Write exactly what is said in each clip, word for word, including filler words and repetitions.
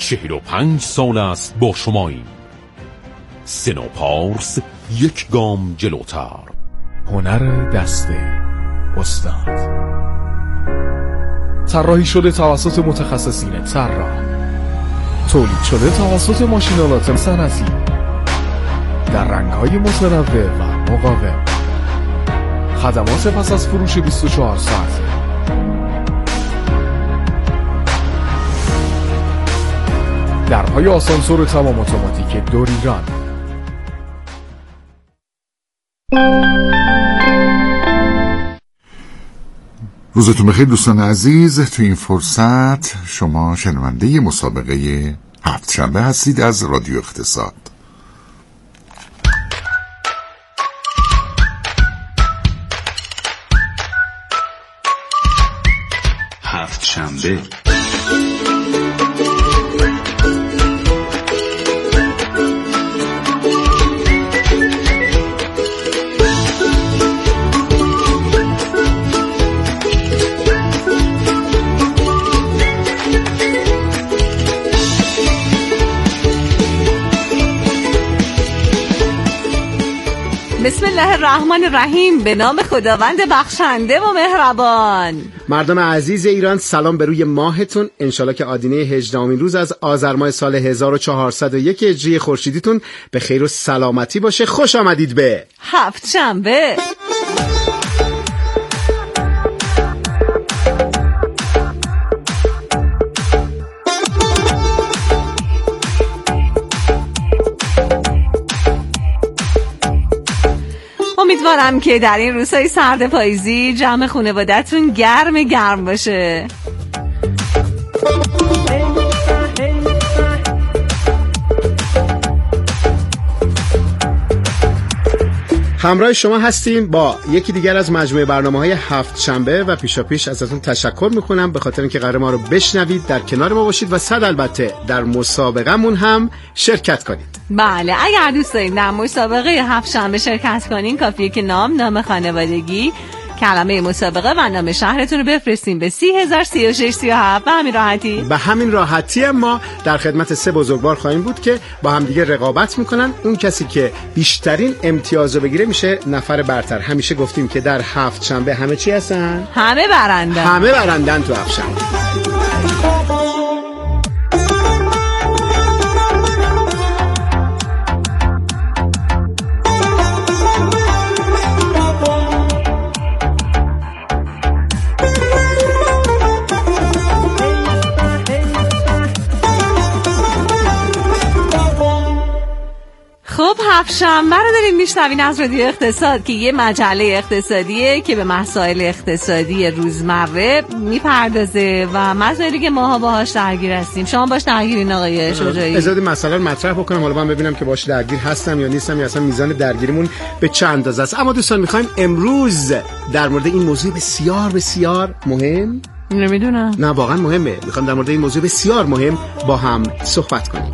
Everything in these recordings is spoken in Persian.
چهل و پنج سال است با شماییم. سنا پارس یک گام جلوتر. هنر دسته استاد طراحی شده توسط متخصصین طراح، تولید شده توسط ماشین‌آلات صنعتی در رنگ‌های متنوع و مقاوم. خدمات پس از فروش بیست و چهار ساعته. درهای آسانسور تمام اتوماتیک دور ایران. روزتون بخیر دوستان عزیز. تو این فرصت شما شنونده مسابقه هفت شنبه هستید از رادیو اقتصاد. هفت شنبه بسم الله الرحمن الرحیم. به نام خداوند بخشنده و مهربان. مردم عزیز ایران، سلام به روی ماهتون. انشالله که آدینه هجدهمین روز از آذر ماه سال هزار و چهارصد و یک هجری خورشیدیتون به خیر و سلامتی باشه. خوش آمدید به هفت شنبه. امیدوارم که در این روزهای سرد پاییزی جمع خانواده‌تون گرم گرم باشه. همراه شما هستیم با یکی دیگر از مجموعه برنامه‌های هفت شنبه و پیشا پیش ازتون تشکر میکنم به خاطر اینکه قرار ما رو بشنوید، در کنار ما باشید و صد البته در مسابقه‌مون هم شرکت کنید. بله، اگر دوست دارید در مسابقه هفت شنبه شرکت کنین، کافیه که نام، نام خانوادگی، کلمه مسابقه و نام شهرتون رو بفرستین به سی هزار سی و شش سی و هفت. به همین راحتی به همین راحتی ما در خدمت سه بزرگوار خواهیم بود که با هم دیگه رقابت میکنن. اون کسی که بیشترین امتیاز رو بگیره میشه نفر برتر. همیشه گفتیم که در هفت شنبه همه چی هستن؟ همه برندن. همه برندن تو هفت شنبه. خب هفت شنبه رو داریم میشنوین از رادیو اقتصاد که یه مجله اقتصادیه که به مسائل اقتصادی روزمره میپردازه و مسائلی که ماها باهاش درگیر هستیم. شما باش درگیرین آقای شجاعی؟ اجازه مسئله رو مطرح بکنم، حالا من ببینم که باش درگیر هستم یا نیستم، یا اصلا میزان درگیریمون به چند اندازه است. اما دوستان میخوایم امروز در مورد این موضوع بسیار بسیار مهم، نمیدونم، نه واقعا مهمه، میخوایم در مورد این موضوع بسیار مهم با هم صحبت کنیم.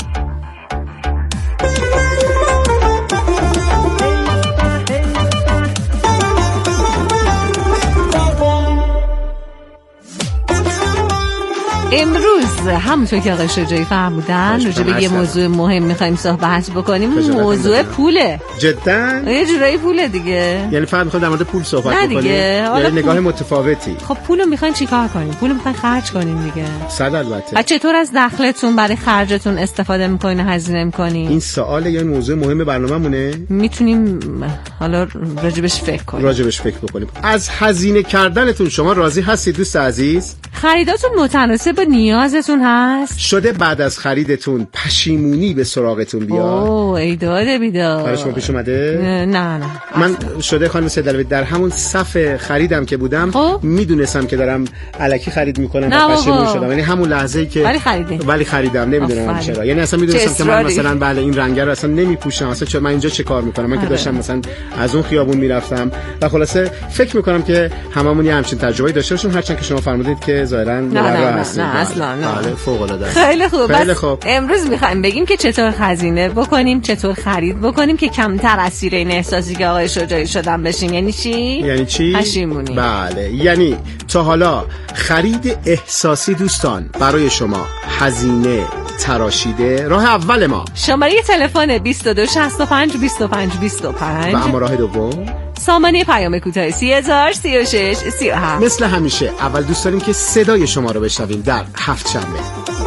امروز همونطور که آقای شجاعی فرمودن راجع به یه موضوع مهم میخوایم صحبت بکنیم. موضوع پوله. جدا؟ یه جورایی پوله دیگه. یعنی فقط میخوایم در مورد پول صحبت بکنیم؟ یعنی نگاه متفاوتی. خب پولو میخوایم چیکار کنیم؟ پولو میخوایم خرج کنیم دیگه. صد البته. و چطور از دخلتون برای خرجتون استفاده میکنین، هزینه میکنین؟ این سوال یا موضوع مهم برنامه‌مونه؟ میتونیم حالا راجبش فکر کنیم. راجبش فکر بکنیم. از هزینه کردنتون شما راضی هستید دوست عزیز؟ خریداتون متناسب با نیازتون هست؟ شده بعد از خریدتون پشیمونی به سراغتون بیاد؟ اوه ای داده بیدار. برای شما پیش اومده؟ نه نه من شده خانم سیدلوی در همون صف خریدم که بودم خب؟ میدونستم که دارم الکی خرید میکنم و پشیمون شدم. یعنی همون لحظه‌ای که ولی خریدم ولی خریدم نمیدونم چرا. یعنی اصلا میدونستم که من مثلا بله این رنگ رو اصلا نمیپوشم، اصلا چرا من اینجا چه کار میکنم؟ من که داشتم مثلا از اون خیابون میرفتم و خلاصه فکر میکنم که هممون یه همچین تجربه‌ای داشته باشیم، هرچند که شما فرمودید که ظاهرا نه نه نه, نه اصلا نه. بله فوق العاده. خیلی خوب. خیلی خوب. امروز میخوایم بگیم که چطور خزینه بکنیم، چطور خرید بکنیم که کمتر اسیر این احساسی که آقای شجاعی شدن بشیم. یعنی چی؟ یعنی چی؟ پشیمونی. بله، یعنی تا حالا خرید احساسی دوستان برای شما هزینه، تراشیده. راه اول ما شماره تلفن بیست و دو شصت و پنج بیست و پنج بیست و پنج و اما راه دوم سامانه پیام کوتاه سی هزار سی و شش سی و هفت. مثل همیشه اول دوست داریم که صدای شما رو بشنویم در هفت شنبه.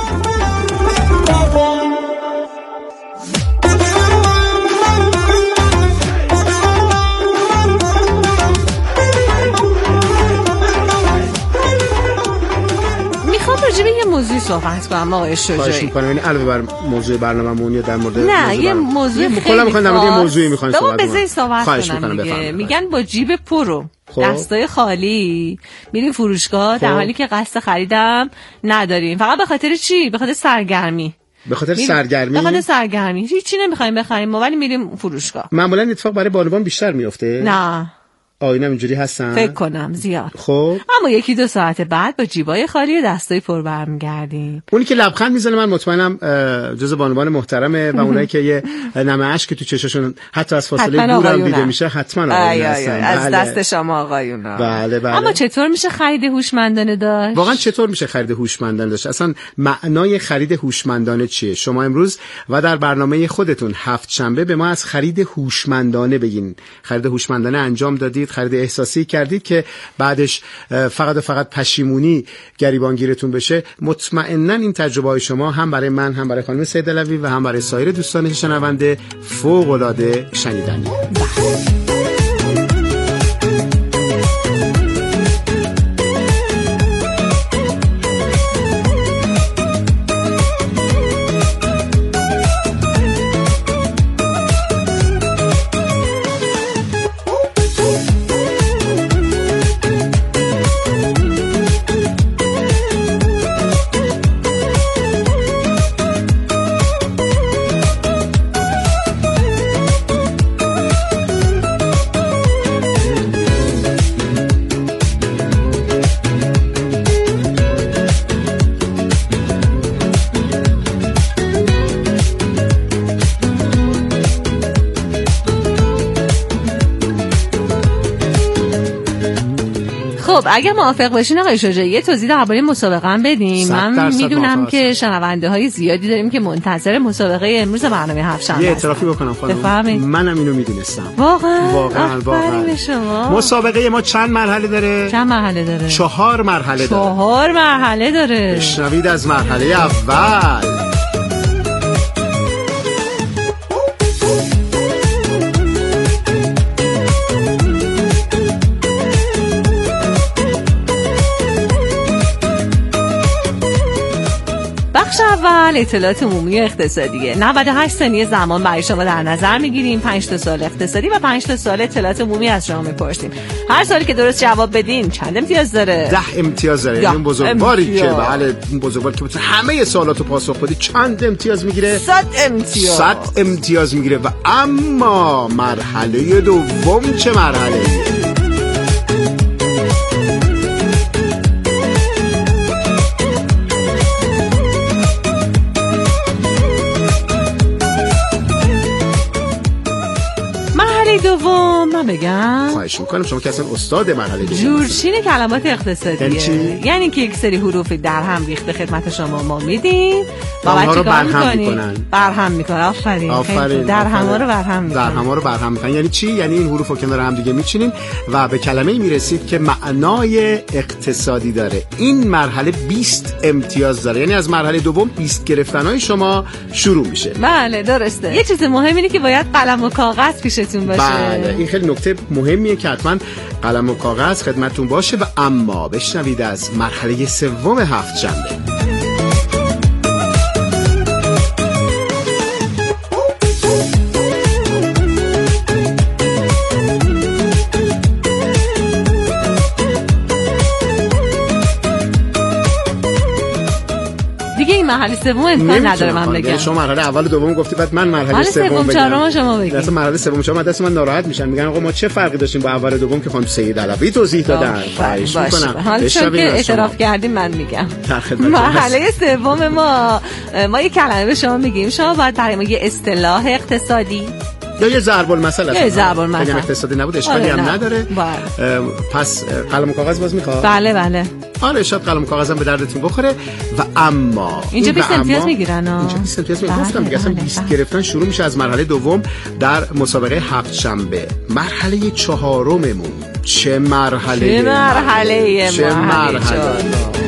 راجع به یه موضوع صحبت کنم آقای شجاعی. خواهش می‌کنم. این علاوه بر موضوع برنامه‌مون یا در مورد نه یه موضوع خیلی خیلی می‌خوام در مورد یه موضوعی می‌خوام صحبت کنم. بذاری صحبت کنم دیگه. میگن با جیب پرو دستای خالی میریم فروشگاه در حالی که قصد خریدم نداریم. فقط به خاطر چی؟ به خاطر سرگرمی. به خاطر سرگرمی؟ به خاطر سرگرمی. هیچی نمی‌خوایم بخریم ما ولی میریم فروشگاه. معمولاً اتفاق برای بانوان بیشتر میفته؟ نه. آینه اینجوری هستن؟ فکر کنم زیاد. خب اما یکی دو ساعت بعد با جیبای خالی و دستای پر برمیگردیم. اونی که لبخند میزنه من مطمئنم جز بانوان محترمه و اونایی که یه نمه اشک تو چشاشون حتی از فاصله دور هم دیده میشه حتما آقایون هستن. از بله. دست شما آقایونا. بله بله. اما چطور میشه خرید هوشمندانه داشت؟ واقعا چطور میشه خرید هوشمندانه داشت؟ اصلا معنای خرید هوشمندانه چیه؟ شما امروز و در برنامه خودتون هفت شنبه به ما از خرید هوشمندانه بگین. خرید هوشمندانه انجام دادید؟ خرید احساسی کردید که بعدش فقط و فقط پشیمونی گریبانگیرتون بشه؟ مطمئناً این تجربه های شما هم برای من هم برای خانم سید علوی و هم برای سایر دوستان شنونده فوق العاده شنیدنیه. خب اگه موافق باشین آقای شجاعی یه توضیح درباره مسابقه هم بدیم. من میدونم که شنونده های زیادی داریم که منتظر مسابقه امروز برنامه هفت شنبه. یه اعترافی بکنم خانم، منم اینو میدونستم. واقعا واقعا واقعا شما. مسابقه ما چند مرحله داره؟ چند مرحله داره؟ چهار مرحله داره. چهار مرحله داره. بشنوید از مرحله اول. بخش اول اطلاعات عمومی اقتصادیه. نود و هشت ثانیه زمان برای شما در نظر میگیریم. پنج تا سوال اقتصادی و پنج تا سوال اطلاعات عمومی از شما میپرسیم. هر سوالی که درست جواب بدین چند امتیاز داره؟ ده امتیاز داره. این بزرگواری که بله این بزرگواری که همه سوالاتو پاسخ بدی چند امتیاز میگیره؟ صد امتیاز. صد امتیاز میگیره. و اما مرحله دوم چه مرحله‌ایه؟ دوم من بگم خواهش میکنم شما که اصلا استاد مرحله دوم جورچین کلمات اقتصادیه. یعنی, یعنی که یک سری حروف در هم ریخته خدمت شما ما میدیم و اونها رو برهم میکنن. برهم میکنن. آفرین. آفرین. در همه رو برهم میکنن. در همه رو برهم میکنن. یعنی چی؟ یعنی این حروف رو کنار هم دیگه میچینین و به کلمه‌ای میرسید که معنای اقتصادی داره. این مرحله بیست امتیاز داره. یعنی از مرحله دوم بیست گرفتن‌های شما شروع میشه. بله درسته. یه چیز مهم اینه که باید قلم و کاغذ پیشتون باشه. بله این خیلی نکته مهمیه که حتما قلم و کاغذ خدمتتون باشه. و اما بشنوید از مرحله سوم هفت شنبه. مرحله سوم امکان نداره من بگم. شما مرحله اول و دوم گفتی بعد من مرحله سوم بگم. چهارم شما بگید. مثلا مرحله سوم شما دست من ناراحت میشن میگن آقا ما چه فرقی داشتیم با اول و دوم که خانم سید علوی توضیح دادن. خواهش میکنم. حالا چون که اعتراف کردیم من میگم. مرحله سوم ما ما یه کلمه به شما میگیم. شما باید برای ما یه اصطلاح اقتصادی یا یه ضرب المثل یه ضرب المثل اگه اقتصادی نبود اشکالی هم نداره. بله. پس قلم و کاغذ باز میخواد؟ بله بله. آره شاید قلم و کاغذم به دردتون بخوره. و اما اینجا بیست امتیاز میگیرن ها. اینجا بیست امتیاز میگیرن. گفتم دیگه اصلا بیست گرفتن شروع میشه از مرحله دوم در مسابقه هفت شنبه. مرحله چهارممون چه مرحله؟ چه مرحله؟ چه مرحله؟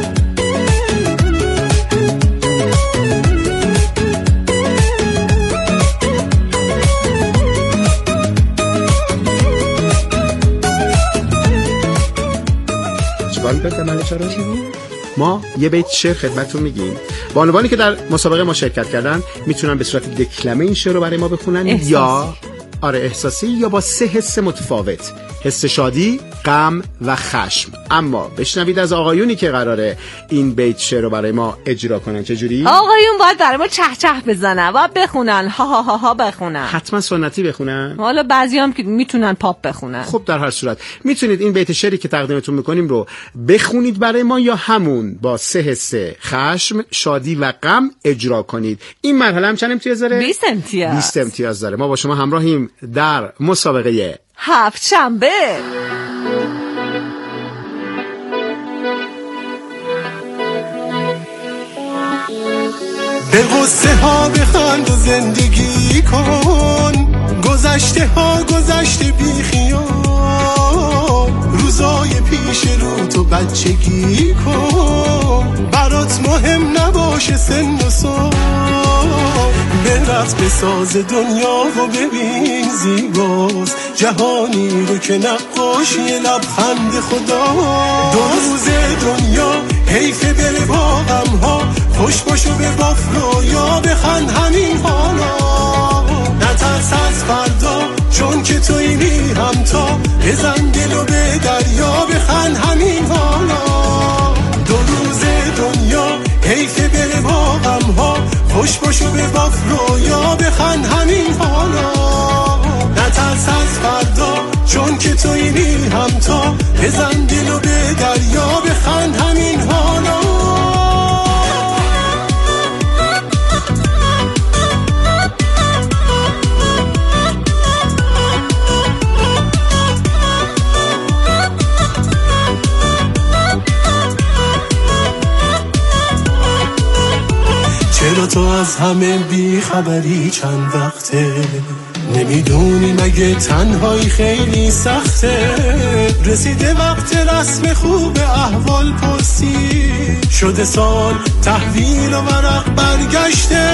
ما یه بیت شعر خدمتتون میگیم. بانوانی که در مسابقه ما شرکت کردن میتونن به صورت دکلمه این شعر رو برای ما بخونن احساسی. یا آره احساسی یا با سه حس متفاوت، حس شادی، غم و خشم. اما بشنوید از آقایونی که قراره این بیت شعر رو برای ما اجرا کنن. چه جوری؟ آقایون باید برای ما چه چه بزنن، باید بخونن، ها ها ها ها بخونن. حتما سنتی بخونن. حالا بعضیام که میتونن پاپ بخونن. خب در هر صورت میتونید این بیت شعری که تقدیمتون میکنیم رو بخونید برای ما یا همون با سه حس خشم، شادی و غم اجرا کنید. این مرحله هم چند امتیاز داره؟ بیست امتیاز. بیست امتیاز داره. ما با شما همراهیم در مسابقه هفت شنبه. به قصه ها بخند و زندگی کن، گذشته ها گذشته بی خیال، روزای پیش رو تو بچگی کن، برات مهم نباشه سن و سال، برقص بساز دنیا و ببین زیباست جهانی رو که نقاشی لبخند خدا. دو روز دنیا حیف بره با غم ها، خوش باشو به باف رویا بخند همین حالا، نترس از فردا چون که توی بی همتا، بزن دلو به دریا بخند همین حالا. دو روز دنیا حیف بره با غم ها، خوش باشو به باف رویا بخند همین حالا، نترس از فردا چون که توی بی همتا، بزن دلو به دریا بخند همین حالا. چرا تو از همه بی خبری چند وقته، نمیدونی مگه تنهایی خیلی سخته، رسیده وقت رسم خوب احوال پرسی، شده سال تحویل و ورق برگشته،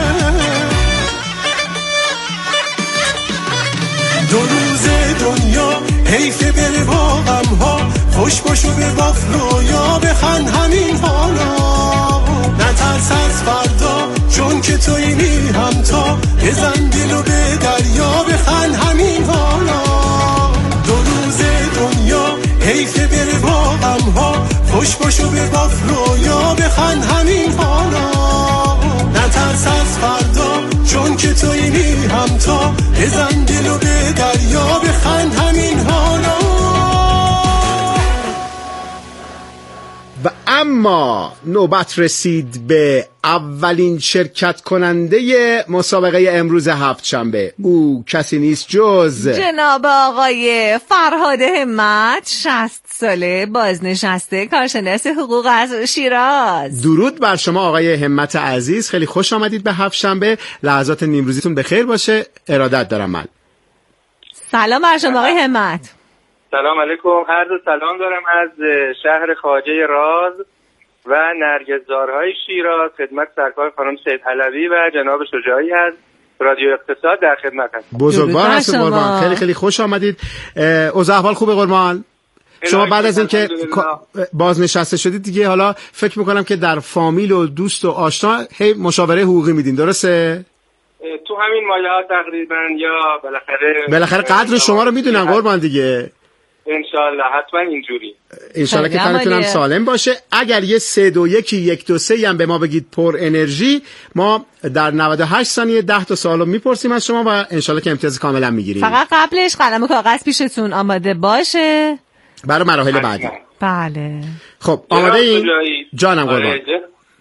دو روز دنیا حیف بره با غم ها، خوش باشو به باف رویا بخند همین حالا، نترس از فردا چون که توی بی همتا، بزن دلو به دریا بخند همین حالا. دو روز دنیا حیف بره با غم ها، خوش باشو به باف رویا بخند همین حالا، نترس از فردا چون که توی بی همتا، بزن دلو به دریا بخند همین حالا. و اما نوبت رسید به اولین شرکت کننده مسابقه امروز هفت شنبه. او کسی نیست جز جناب آقای فرهاد همت، شصت ساله، بازنشسته، کارشناس حقوق از شیراز. درود بر شما آقای همت عزیز، خیلی خوش آمدید به هفت شنبه. لحظات نیمروزیتون بخیر باشه. ارادت دارم من. سلام بر شما آقای همت. سلام علیکم. عرض سلام دارم از شهر خواجه راز و نرگسزارهای شیراز خدمت سرکار خانم سید حلبی و جناب شجاعی از رادیو اقتصاد در خدمت هستم. بزرگوار هستید قربان، خیلی خیلی خوش آمدید. اوضاع احوال خوبه قربان؟ شما بعد از اینکه بازنشسته شدید دیگه حالا فکر میکنم که در فامیل و دوست و آشنا هی مشاوره حقوقی میدین، درسته؟ تو همین مایه ها تقریبا، یا بالاخره بالاخره قدر شما رو میدونن قربان دیگه. انشالله حتما اینجوری، انشالله که تنتون هم سالم باشه. اگر یه سه دو یکی یک دو سه هم به ما بگید پر انرژی، ما در نود و هشت ثانیه ده تا سوالو میپرسیم از شما و انشالله که امتیاز کاملا میگیریم. فقط قبلش قلم و کاغذ پیشتون آماده باشه برای مراحل بعدی. بله. خب آماده این؟ جانم قربان.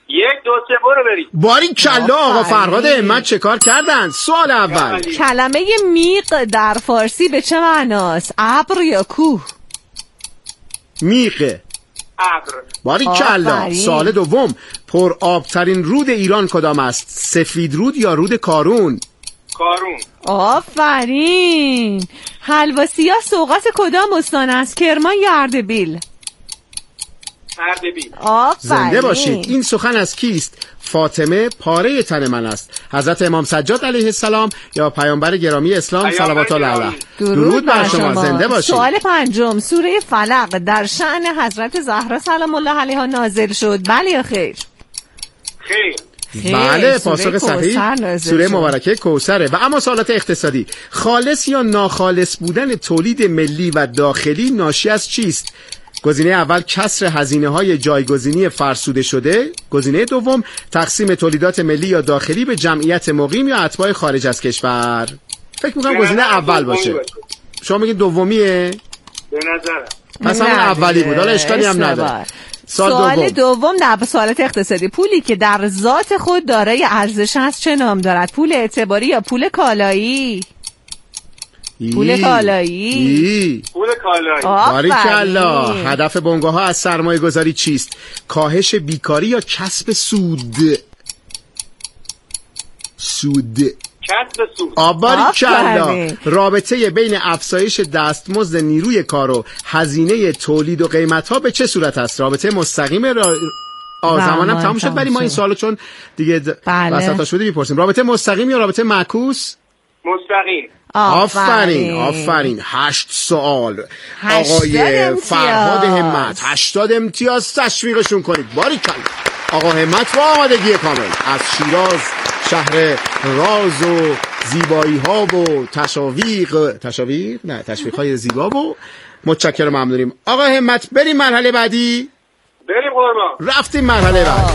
یک دو سه برو بریم. باری کلا آقا فرهاد همت چه کار کردن؟ سوال اول، کلمه میق در فارسی به چه معناست؟ ابر یا کوه؟ میقه. ابر. باری کلا. سوال دوم، پر آبترین رود ایران کدام است؟ سفید رود یا رود کارون؟ کارون. آفرین. حلوا سیاه سوغات کدام استان است؟ کرمان یا اردبیل؟ اردبیل. آفرین. زنده باشید. این سخن از کیست؟ فاطمه پاره تن من است. حضرت امام سجاد علیه السلام یا پیامبر گرامی اسلام صلوات الله علیه. درود بر شما. زنده باشید. سوال پنجم، سوره فلق در شأن حضرت زهرا سلام الله علیها نازل شد، بله یا خیر؟ خیر. بله، پاسخ صحیح سوره مبارکه کوثره. و اما سوالات اقتصادی، خالص یا ناخالص بودن تولید ملی و داخلی ناشی از چیست؟ گزینه اول کسر هزینه‌های جایگزینی فرسوده شده، گزینه دوم تقسیم تولیدات ملی یا داخلی به جمعیت مقیم یا اتباع خارج از کشور. فکر می‌کنم گزینه اول باشه. شما میگید دومیه؟ به نظرم پس همون اولی بود، حالا اشکالی هم نداره. سوال, سوال دوم. دوم در سوالات اقتصادی، پولی که در ذات خود دارای ارزش است چه نام دارد؟ پول اعتباری یا پول کالایی؟ پول کالایی. پول کالایی. باریکالله. هدف بنگاه‌ها از سرمایه گذاری چیست؟ کاهش بیکاری یا کسب سود؟ سود. کسب سود. باریکالله. رابطه بین افزایش دستمزد نیروی کار و هزینه تولید و قیمت‌ها به چه صورت است؟ رابطه مستقیم را... آه زمانم تموم شد، ولی ما این سوالو چون دیگه وسطا شده میپرسیم. رابطه مستقیم یا رابطه معکوس؟ مستقیم. آفرین آفرین. هشت سوال. آقای فرهاد همت، هشتاد امتیاز. تشویقشون کنید. باریکالله. آقا همت با آمادگی کامل از شیراز، شهر راز و زیبایی ها و تشاویق تشاویق نه تشویق های زیبا و متشکرم، ممنونیم. آقا همت بریم مرحله بعدی. بریم قربان. رفتیم مرحله بعدی.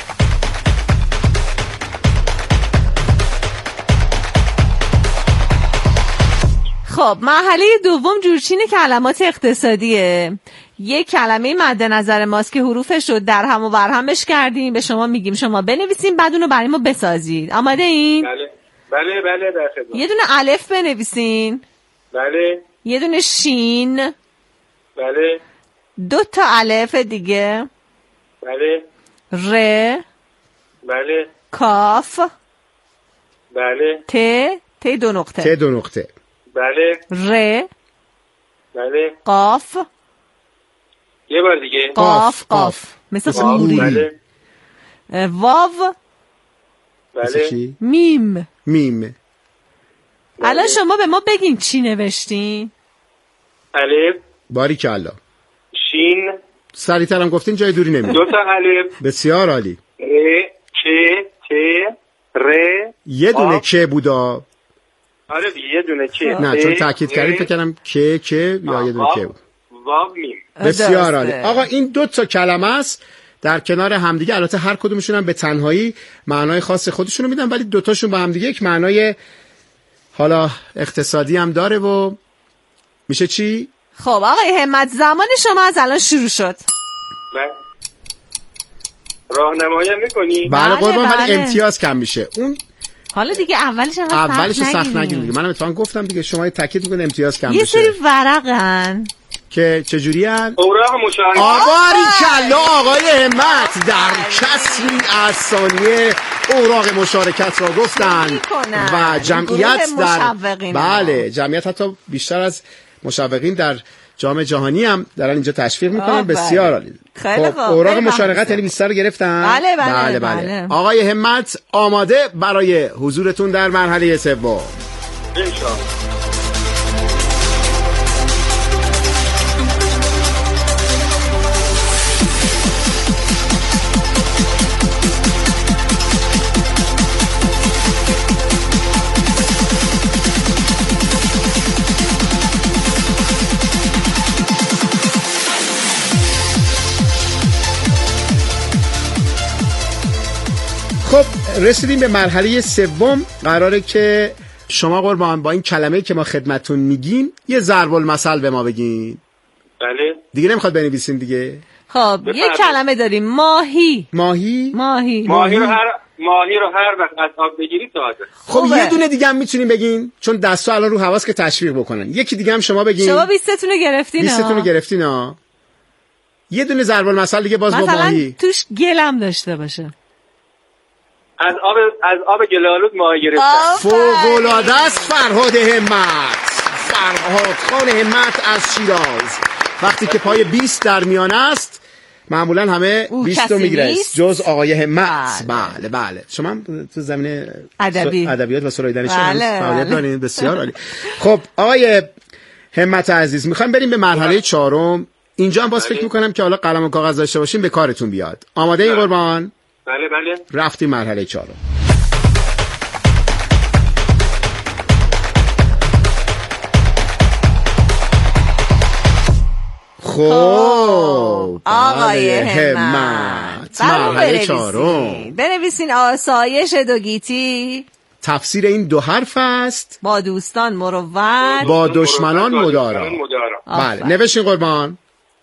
خب مرحله دوم جورچین کلمات اقتصادیه. یک کلمه مد نظر ماست که حروفش رو در هم و بر همش کردیم، به شما میگیم شما بنویسیم، بعد اونو برای ما بسازید. آماده این؟ بله بله بله در خدمت. یه دونه الف بنویسین. بله. یه دونه شین. بله. دو تا الف دیگه. بله. ر. بله. کاف. بله. ت. ت دو نقطه. ت دو نقطه. بله. ر. بله. قاف. یه بار دیگه. قاف قاف مثل قوری. بله. واو. بله. میم. میم. الان شما به ما بگین چی نوشتین؟ الف. باریکالله. شین. سریع‌تر هم گفتین، جای دوری نمیره. دو تا الف. بسیار عالی. ر چ ت ر. یه دونه که بودا. آره یه دونه که. نه چون تاکید کردیم فکر کردم که که یا یه دونه که بود. واو میم. بسیار عالی. آقا این دو تا کلمه است در کنار همدیگه، البته هر کدومشون هم به تنهایی معنای خاص خودشونو میدن، ولی دوتاشون با همدیگه یک معنای حالا اقتصادی هم داره و میشه چی؟ خب آقای همت زمان شما از الان شروع شد. بله. راهنمایی میکنی؟ بله قربان، بله. ولی امتیاز کم میشه. اون حالا دیگه اولش هم اولش سخت سخت نگیرید دیگه. منم اتفاقا گفتم دیگه شما تاکید میکنید امتیاز کم یه بشه. سری ورقن که چجوری ان؟ اوراق مشارکت. آباری کلا آقای همت در کسری از ثانیه اوراق مشارکت را گفتن و جمعیت در بله جمعیت حتی بیشتر از مشوقین در جام جهانی هم دارن اینجا تشویق میکنن. بسیار عالی. خب اوراق مشارکت یعنی بیست رو گرفتن. بله بله, بله, بله. بله. آقای همت آماده برای حضورتون در مرحله سوم. انشاءالله. خب رسیدیم به مرحله سوم. قراره که شما قربان با این کلمه‌ای که ما خدمتتون میگیم یه ضرب المثل به ما بگین. بله. دیگه نمیخواد بنویسین دیگه؟ خب یه کلمه داریم، ماهی. ماهی ماهی ماهی رو هر ماهی رو هر وقت از آب بگیری تازه. خب یه دونه دیگه هم میتونیم بگین، چون دستا الان رو حواس که تشویق بکنن. یکی دیگه هم شما بگین. شما بیستتون رو گرفتین. بیستتون رو گرفتین ها. یه دونه ضرب المثل دیگه باز با ماهی. مثلا توش گلم داشته باشه. از آب از آب گلالود ماهی گرفتن. فوق‌العاده است فرهاد همت. فرهاد خان همت از شیراز. وقتی که پای بیست در میان است معمولا همه بیست رو میگیره جز آقای همت. بله بله. شما هم تو زمینه ادبی ادبیات و سرایدنشی بله فعالیت دارین. بسیار عالی. خب آقای همت عزیز میخوایم بریم به مرحله چهارم. اینجا هم باز فکر میکنم که حالا قلم و کاغذ داشته باشیم به کارتون بیاد. آماده این قربان؟ بله بله. رفتیم مرحله چهارم. خب آقای همت مرحله چهارم بنویسین آسایش دو گیتی. تفسیر این دو حرف است با دوستان مروت، با دشمنان مدارا. بله نوشین قربان.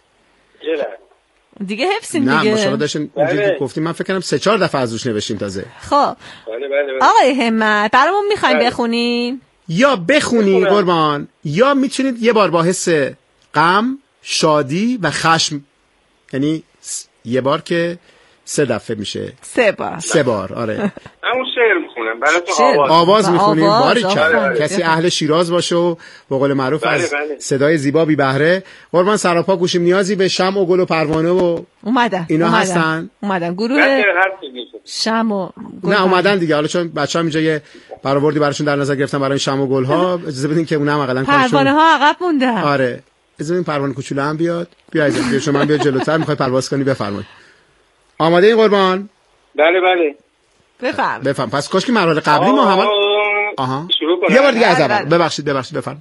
دیگه حفظین دیگه. نه ما شما داشتین اونجوری گفتیم، من فکر کنم سه چهار دفعه از روش نوشتیم تازه. خب آقای همت برامون میخواین بخونین؟ یا بخونی قربان یا میتونید یه بار با حس غم، شادی و خشم، یعنی یه بار که سه دفعه میشه. سه بار. سه بار آره. همون شعر میخونم براتون. آواز آواز میخونیم. باریکلا. کسی اهل شیراز باشه و به قول معروف بله از بله. صدای زیبا بی بهره. قربان سراپا گوشیم نیازی به شمع و گل و پروانه و اومدن اینا اومدن. هستن. اومدن گروه شمع و گل. نه اومدن دیگه. حالا چون بچه‌ها اینجا یه برآوردی براشون در نظر گرفتن برای شمع و گل ها، اجازه بدین که اونم حداقل پروانه ها عقب موندن. آره اجازه بدین پروانه کوچولو هم بیاد. بیا عزیز بیا شما بیا جلوتر. میخوای پرواز کنی بفرمایید. آماده این قربان؟ بله بله. بفرم بفرم. پس کاش که مرحله قبلی ما هم آها شروع کنم. یه بار دیگه از اول. ببخشید ببخشید بفرم.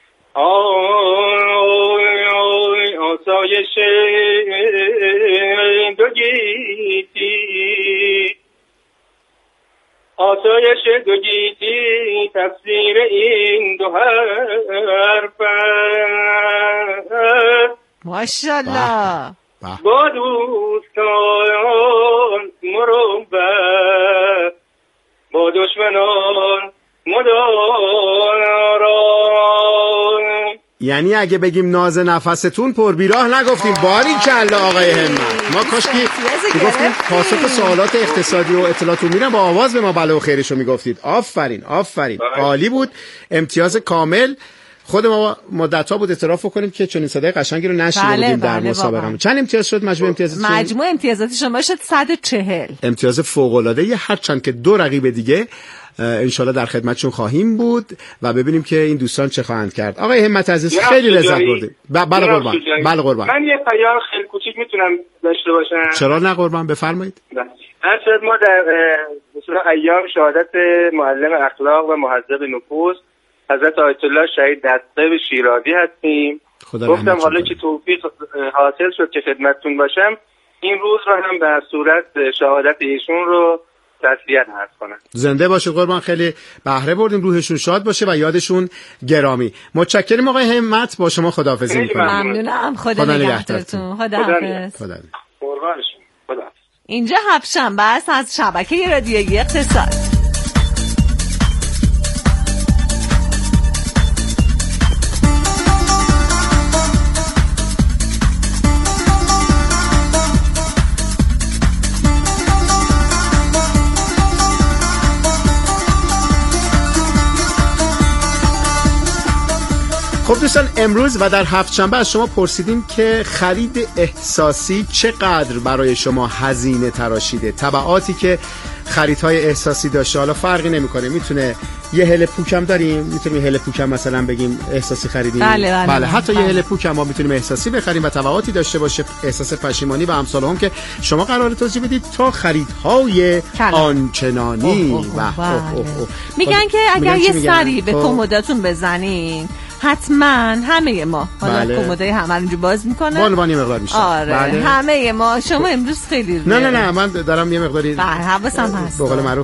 آسایش دو گیتی، آسایش دو گیتی، تفسیر این دو حرف ماشاءالله. با دوستان مروت، با دشمنان مدارا. یعنی اگه بگیم ناز نفستون پر بیراه نگفتیم. باریکلا آقای همت. ما کاش که میگفتیم پاسخ سوالات اقتصادی و اطلاعات میرن با آواز به ما بله و خیرشو میگفتید. آفرین آفرین عالی بود. امتیاز کامل. خود ما مدت‌ها بود اعتراف کنیم که چنین صدای قشنگی رو نشنیده بودیم در مسابقه. چند امتیاز شد مجموع امتیازاتون؟ مجموع امتیازات شما شد صد و چهل. امتیاز فوق‌العاده. هرچند که دو رقیب دیگه انشالله در خدمتشون خواهیم بود و ببینیم که این دوستان چه خواهند کرد. آقای همت عزیز خیلی لذت بردیم. بله قربان. بله قربان. من یه پیام خیلی کوچیک میتونم داشته باشم؟ چرا نه قربان بفرمایید. هر شد ما در مثلا ایام شهادت معلم اخلاق و مهذب نفوس حضرت آیت الله شهید دستقیب شیرازی هستیم. گفتم حالا که توفیق حاصل شد که خدمتتون باشم، این روز رو هم به صورت شهادت ایشون رو تسلیت عرض کنم. زنده باشید قربان. خیلی بهره بردیم. روحشون شاد باشه و یادشون گرامی. متشکرم آقای همت. با شما خداحافظی می‌کنم. ممنونم. خدا نگهدارتون. خداحافظ. قربانشون. خدا. اینجا هفت است از شبکه رادیویی اقتصاد. خب دوستان امروز و در هفت شنبه از شما پرسیدیم که خرید احساسی چقدر برای شما هزینه تراشیده. تبعاتی که خریدهای احساسی داشته، حالا فرقی نمیکنه، میتونه یه هل پوکم داریم، میتونیم هل پوکم مثلا بگیم احساسی خریدیم. بله بله, بله. حتی بله. یه هل پوکم ما میتونیم احساسی بخریم و تبعاتی داشته باشه، احساس پشیمانی و امثال هم که شما قراره توضیح بدید تا خریدهای آنچنانی. اوه اوه و اوه اوه اوه. میگن که اگر میگن یه سری به کمداتون بزنین حتما همه ما، حالا بله. کمدای همه رو باز میکنه بانوان یه مقدار میشه. آره بله. همه ما. شما امروز خیلی نه نه نه من دارم یه مقداری بله حواسم هست به قول معروف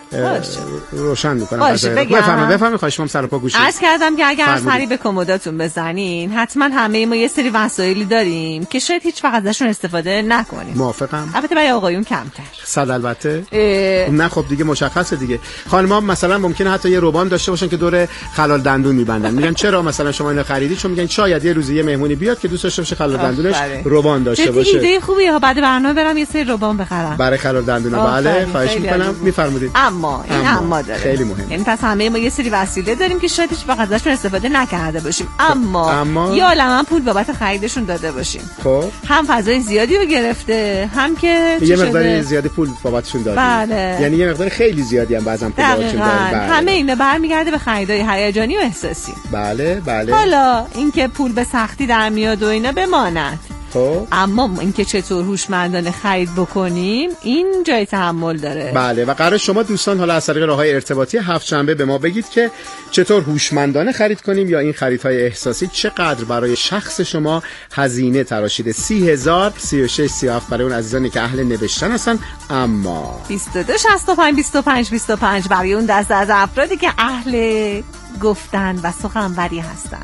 روشن میکنم. بفرمایید بفرمایید خواهش می‌کنم، سر پا گوشید. عرض کردم که اگر سری به کمداتون بزنین حتما همه ما یه سری وسایلی داریم که شاید هیچ وقت ازشون استفاده نکنیم. موافقم. البته برای آقایون کمتر. صد البته. نه خب دیگه مشخصه دیگه. خانم‌ها مثلا ممکنه حتی یه روبان داشته باشن که دور خلال دندون میبندن. میگن چرا مثلا شما اینو خریدید؟ چون میگن شاید یه روزی یه مهمونی بیاد که دوست داشته باشه خلال دندونش روبان داشته باشه. ایده خوبیه ها، بعد برنامه برم یه سری روبان بخرم برای خلال دندون. بله خواهش میکنم میفرمایید. اما این اما داره خیلی مهمه. یعنی پس همه ما یه سری وسیله داریم که شاید هیچ وقت ازشون استفاده نکرده باشیم، اما, اما... یا علاوه پول بابت خریدشون داده باشیم. خب هم فضای زیادی رو گرفته، هم که یه مقدار زیادی پول بابتشون دادیم. بله. یعنی یه مقدار خیلی زیادی هم بعضی پول بابتشون دادیم. بله. همه اینا برمیگرده به خریدای هیجانی و احساسی. بله بله. حالا اینکه پول به سختی در میاد و اینا بماند. خب اما اینکه چطور هوشمندانه خرید بکنیم این جای تحمل داره. بله و قرار شما دوستان حالا از طریق راههای ارتباطی هفت شنبه به ما بگید که چطور هوشمندانه خرید کنیم یا این خریدهای احساسی چقدر برای شخص شما هزینه تراشیده. سی هزار سی و شش سی و هفت برای اون عزیزانی که اهل نوشتن هستن، اما بیست و دو شصت و پنج بیست و پنج بیست و پنج برای اون دسته از افرادی که اهل گفتن و سخنوری هستن.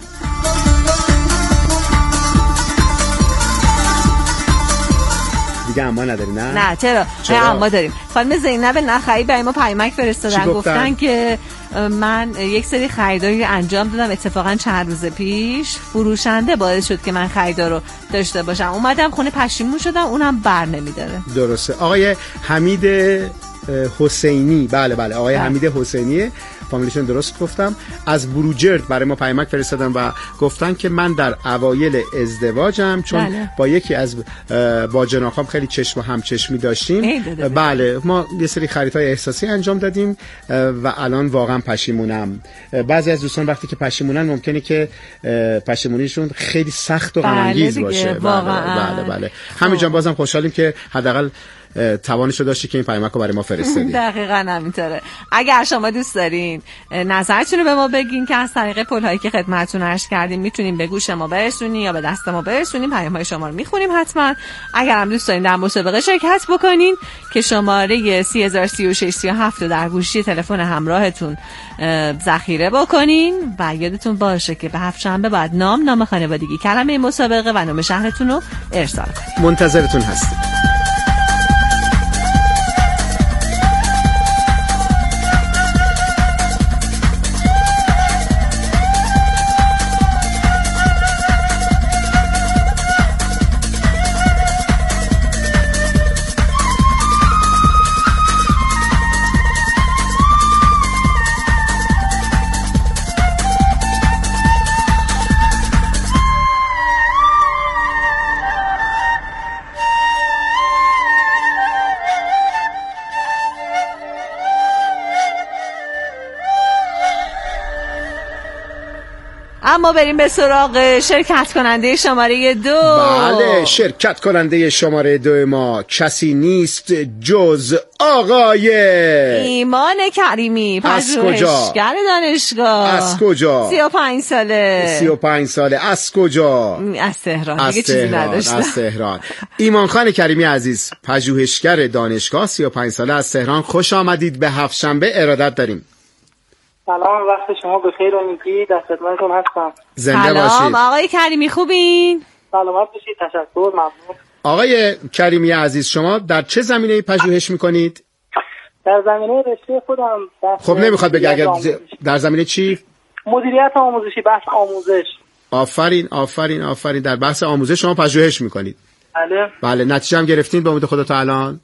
دیگه اما نداری نه؟ نه چرا؟ چرا؟ اما داریم. خانم زینب نخعی برای ما پیامک فرستادن، گفتن که من یک سری خریداری انجام دادم اتفاقا چند روز پیش، فروشنده باعث شد که من خریدار رو داشته باشم، اومدم خونه پشیمون شدم، اونم بر نمیداره. درسته. آقای حمید حسینی، بله بله آقای بله. حمید حسینی، فامیلیشون درست گفتم، از بروجرد برای ما پیامک فرستادن و گفتن که من در اوایل ازدواجم چون بله. با یکی از با جناخام خیلی چشم و همچشمی داشتیم، بله ما یه سری خریدهای احساسی انجام دادیم و الان واقعا پشیمونم. بعضی از دوستان وقتی که پشیمونن ممکنه که پشیمونیشون خیلی سخت و غم انگیز باشه. بله بله بله. همینجا بازم خوشحالیم که حداقل توانشو داشتی که این پیامکو برای ما فرستادی. دقیقاً همینطوره. اگر شما دوست دارین نظرتون رو به ما بگین که از طریق پل‌هایی که خدمتتون عرض کردیم میتونیم به گوش ما برسونین یا به دست ما برسونین، پیام‌های شما رو میخونیم حتما. اگر هم دوست دارین در مسابقه شرکت بکنین که شماره سی هزار سی و شش سی و هفت رو در گوشی تلفن همراهتون ذخیره بکنین و یادتون باشه که به هفت شنبه بعد نام، نام خانوادگی، کلمه مسابقه و نام شهرتون رو ارسال کنین. منتظرتون هستیم. اما بریم به سراغ شرکت کننده شماره دو. بله شرکت کننده شماره دو ما کسی نیست جز آقای ایمان کریمی، پژوهشگر دانشگاه. از کجا؟ سی و پنج ساله. سی و پنج ساله. از کجا؟ از تهران. از دیگه تهران. چیزی نداشتم. از تهران. ایمان خان کریمی عزیز، پژوهشگر دانشگاه، سی و پنج ساله، از تهران. خوش آمدید به هفت شنبه. ارادت داریم. سلام، وقت شما بخیر و نیکی، در خدمتتون هستم. زنده سلام باشید. سلام آقای کریمی، خوبین؟ سلامت باشید، تشکر، ممنون. آقای کریمی عزیز، شما در چه زمینه‌ای پژوهش می‌کنید؟ در زمینه رشته خودم. خب نمیخواد بگه اگر در زمینه چی؟ مدیریت آموزشی، بحث آموزش. آفرین آفرین آفرین. در بحث آموزش شما پژوهش می‌کنید؟ بله. بله. نتیجه هم گرفتین به امید خدا تا الان؟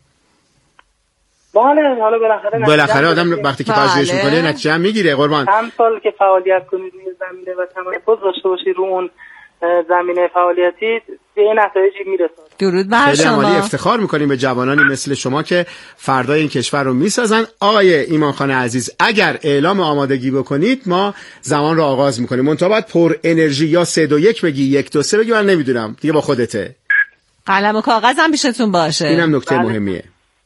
بله، حالا بالاخره بالاخره آدم وقتی که پژوهش میکنه نتیجه هم میگیره. قربان چند سال که فعالیت کنید روی زمینه و تمرکز داشته باشید رو اون زمینه فعالیتی به این نتایجی میرسید. درود بر شما. خیلی افتخار میکنیم به جوانانی مثل شما که فردای این کشور رو میسازن. آقای ایمان خان عزیز، اگر اعلام آمادگی بکنید ما زمان رو آغاز میکنیم. منتها باید پر انرژی، یا سه دو یک بگی، یک دو سه بگی، من نمیدونم دیگه، با خودته. قلم و کاغذ هم پیشتون باشه. اینم نکته بله. مهمیه.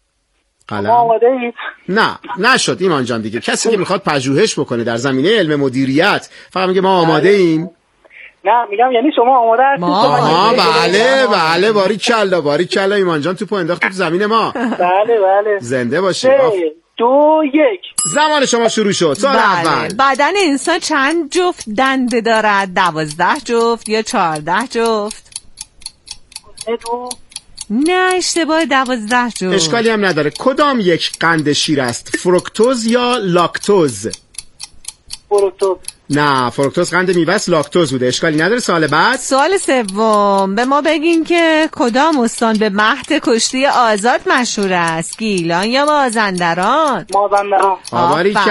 قلم آماده اید؟ نه نشد ایمان جان دیگه. کسی که میخواد پژوهش بکنه در زمینه علم مدیریت فقط میگه ما آماده ایم. نه میگم یعنی شما آماده هستید. ما بله بله باری کلا باری کلا ایمان جان توپو انداخت تو زمین ما. بله بله. زنده باشید. دو یک. زمان شما شروع شد. سال اول. بدن انسان چند جفت دنده دارد؟ دوازده جفت یا چهارده جفت؟ دو. نه اشتباه، دوازده جفت. اشکالی هم نداره. کدام یک قند شیر است؟ فروکتوز یا لاکتوز؟ فروکتوز. نه فروکتوز قند میوه است، لاکتوز بوده. اشکالی نداره. سوال بعد. سوال سوم، به ما بگین که کدام استان به مهد کشتی آزاد مشهور است؟ گیلان یا مازندران؟ مازندران. آباری